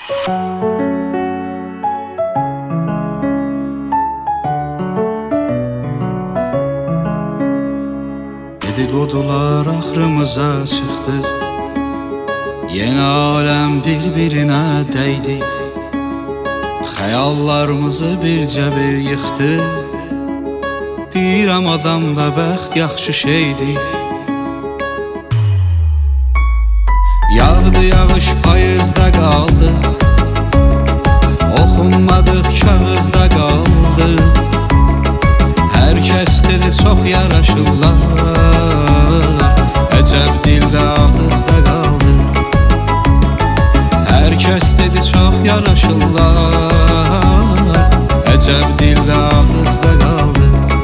Dedikodular axırımıza çıxdı, yeni aləm bir-birinə dəydi. Xəyallarımızı bircə bir yıxdı. Deyirəm adamda bəxt yaxşı şeydir. Yağdı yağış payızda qaldı, oxunmadıq kağızda qaldı. Hər kəs dedi çox yaraşırlar, əcəb dildə ağızda qaldı. Hər kəs dedi çox yaraşırlar, əcəb dildə ağızda qaldı.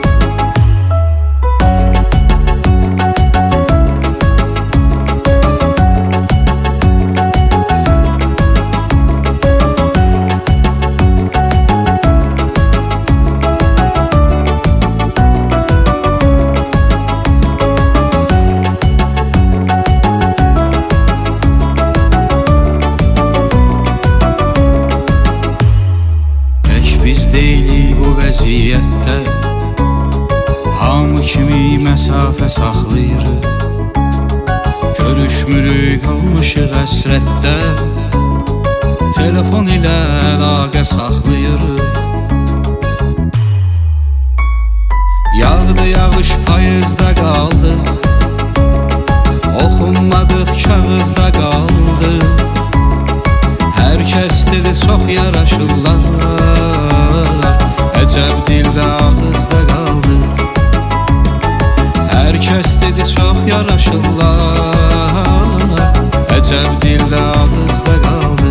Biz deyilik bu vəziyyətdə, hamı kimi məsafə saxlayırıq. Görüşmürük, qalmışıq əsrətdə, telefon ilə əlaqə saxlayırıq. Yağdı yağış payızda qaldı, oxunmadıq kağızda qaldı. Hər kəs dedi çox yaraşırlar, əcəb dildə ağızda qaldı. Hər kəs dedi çox yaraşırlar, əcəb dildə ağızda qaldı.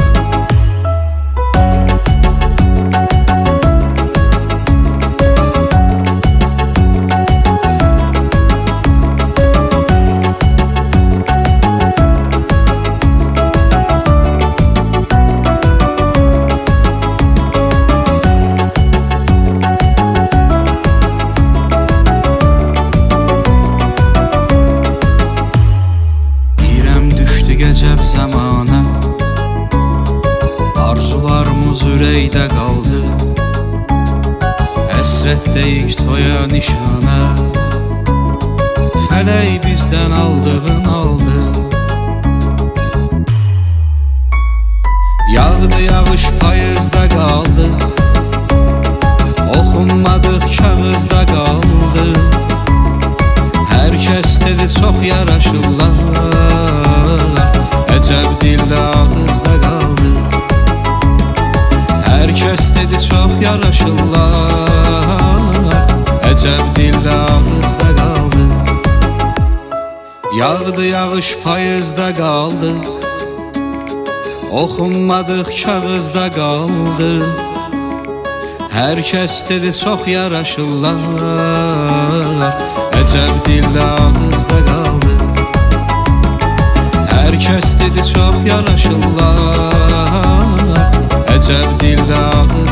Gecəb zamana, arzularımız ürəkdə qaldı. Həsrətdəyik toya nişana, fələk bizdən aldığın aldı. Yağdı yağış payızda qaldı, oxunmadıq kağızda qaldı. Hər kəs dedi çox yaraşırlar, əcəb dildə ağızda qaldı. Hər kəs dedi çox yaraşırlar, əcəb dildə ağızda qaldı. Yağdı yağış payızda qaldı, oxunmadıq kağızda qaldı. Hər kəs dedi çox yaraşırlar, əcəb dildə ağızda qaldı. Hər kəs dedi çox yaraşırlar, əcəb dildə ağızda qaldı.